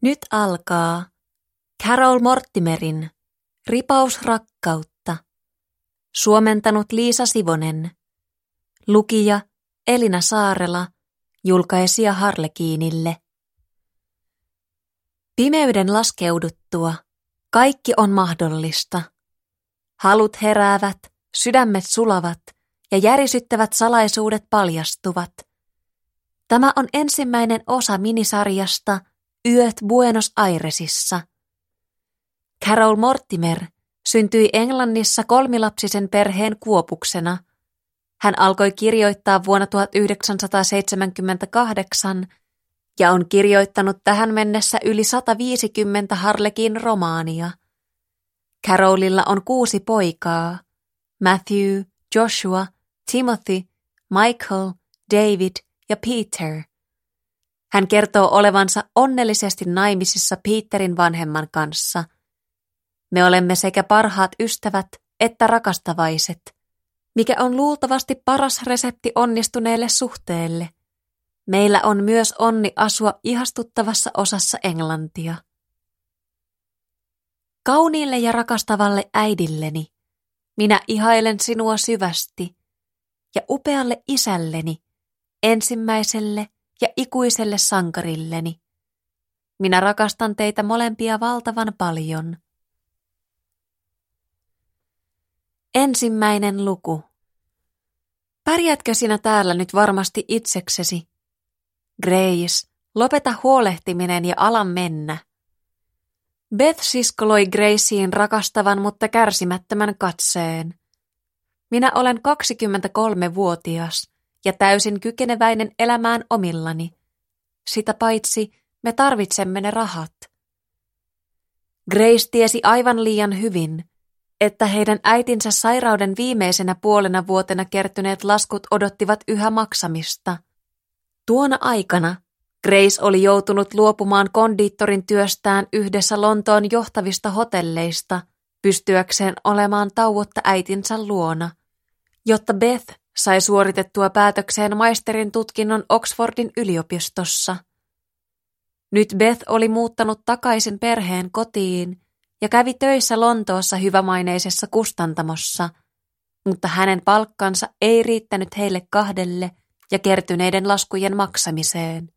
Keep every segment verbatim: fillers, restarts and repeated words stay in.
Nyt alkaa Carol Mortimerin Ripaus rakkautta. Suomentanut Liisa Sivonen. Lukija Elina Saarela. Julkaisija Harlekiinille. Pimeyden laskeuduttua kaikki on mahdollista. Halut heräävät, sydämet sulavat ja järisyttävät salaisuudet paljastuvat. Tämä on ensimmäinen osa minisarjasta Yöt Buenos Airesissa. Carol Mortimer syntyi Englannissa kolmilapsisen perheen kuopuksena. Hän alkoi kirjoittaa vuonna tuhatyhdeksänsataaseitsemänkymmentäkahdeksan ja on kirjoittanut tähän mennessä yli sata viisikymmentä Harlekin romaania. Carolilla on kuusi poikaa: Matthew, Joshua, Timothy, Michael, David ja Peter. Hän kertoo olevansa onnellisesti naimisissa Peterin vanhemman kanssa. Me olemme sekä parhaat ystävät että rakastavaiset, mikä on luultavasti paras resepti onnistuneelle suhteelle. Meillä on myös onni asua ihastuttavassa osassa Englantia. Kauniille ja rakastavalle äidilleni, minä ihailen sinua syvästi, ja upealle isälleni, ensimmäiselle ja ikuiselle sankarilleni. Minä rakastan teitä molempia valtavan paljon. Ensimmäinen luku. Pärjätkö sinä täällä nyt varmasti itseksesi? Grace, lopeta huolehtiminen ja ala mennä. Beth siskoloi Graceen rakastavan, mutta kärsimättömän katseen. Minä olen kaksikymmentäkolmevuotias ja täysin kykeneväinen elämään omillani. Sitä paitsi me tarvitsemme ne rahat. Grace tiesi aivan liian hyvin, että heidän äitinsä sairauden viimeisenä puolena vuotena kertyneet laskut odottivat yhä maksamista. Tuona aikana Grace oli joutunut luopumaan kondiittorin työstään yhdessä Lontoon johtavista hotelleista, pystyäkseen olemaan tauotta äitinsä luona, jotta Beth sai suoritettua päätökseen maisterin tutkinnon Oxfordin yliopistossa. Nyt Beth oli muuttanut takaisin perheen kotiin ja kävi töissä Lontoossa hyvämaineisessa kustantamossa, mutta hänen palkkansa ei riittänyt heille kahdelle ja kertyneiden laskujen maksamiseen.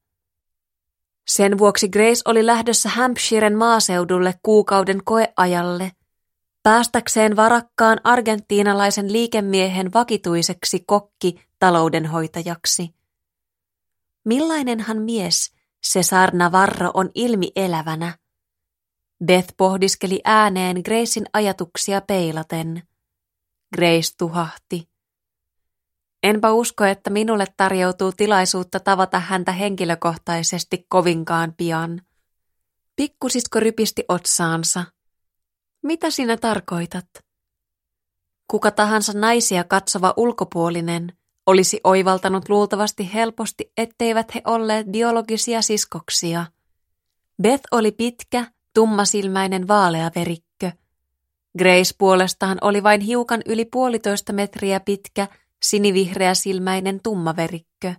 Sen vuoksi Grace oli lähdössä Hampshiren maaseudulle kuukauden koeajalle, päästäkseen varakkaan argentiinalaisen liikemiehen vakituiseksi kokki-taloudenhoitajaksi. Millainenhan mies Cesar Navarro on ilmielävänä? Beth pohdiskeli ääneen Gracen ajatuksia peilaten. Grace tuhahti. Enpä usko, että minulle tarjoutuu tilaisuutta tavata häntä henkilökohtaisesti kovinkaan pian. Pikkusisko rypisti otsaansa. Mitä sinä tarkoitat? Kuka tahansa naisia katsova ulkopuolinen olisi oivaltanut luultavasti helposti, etteivät he olleet biologisia siskoksia. Beth oli pitkä, tummasilmäinen vaaleaverikkö. Grace puolestaan oli vain hiukan yli puolitoista metriä pitkä, sinivihreäsilmäinen tummaverikkö.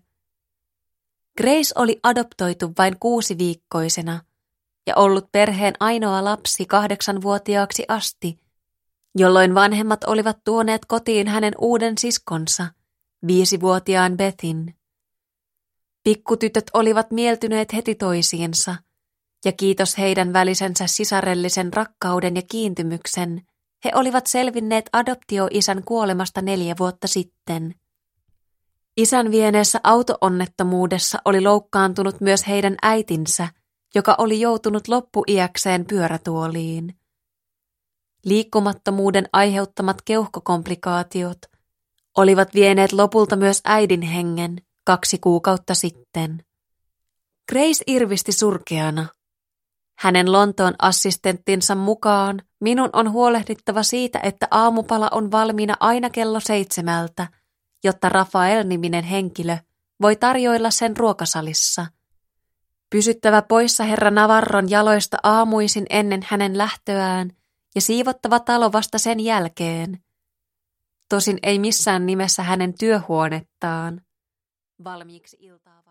Grace oli adoptoitu vain kuusiviikkoisena ja ollut perheen ainoa lapsi kahdeksanvuotiaaksi asti, jolloin vanhemmat olivat tuoneet kotiin hänen uuden siskonsa, viisivuotiaan Bethin. Pikkutytöt olivat mieltyneet heti toisiinsa, ja kiitos heidän välisensä sisarellisen rakkauden ja kiintymyksen, he olivat selvinneet adoptioisän kuolemasta neljä vuotta sitten. Isän vieneessä auto-onnettomuudessa oli loukkaantunut myös heidän äitinsä, joka oli joutunut loppuiäkseen pyörätuoliin. Liikkumattomuuden aiheuttamat keuhkokomplikaatiot olivat vieneet lopulta myös äidin hengen kaksi kuukautta sitten. Grace irvisti surkeana. Hänen Lontoon assistenttinsa mukaan minun on huolehdittava siitä, että aamupala on valmiina aina kello seitsemältä, jotta Rafael-niminen henkilö voi tarjoilla sen ruokasalissa. Pysyttävä poissa herra Navarron jaloista aamuisin ennen hänen lähtöään ja siivottava talo vasta sen jälkeen. Tosin ei missään nimessä hänen työhuonettaan. Valmiiksi iltaa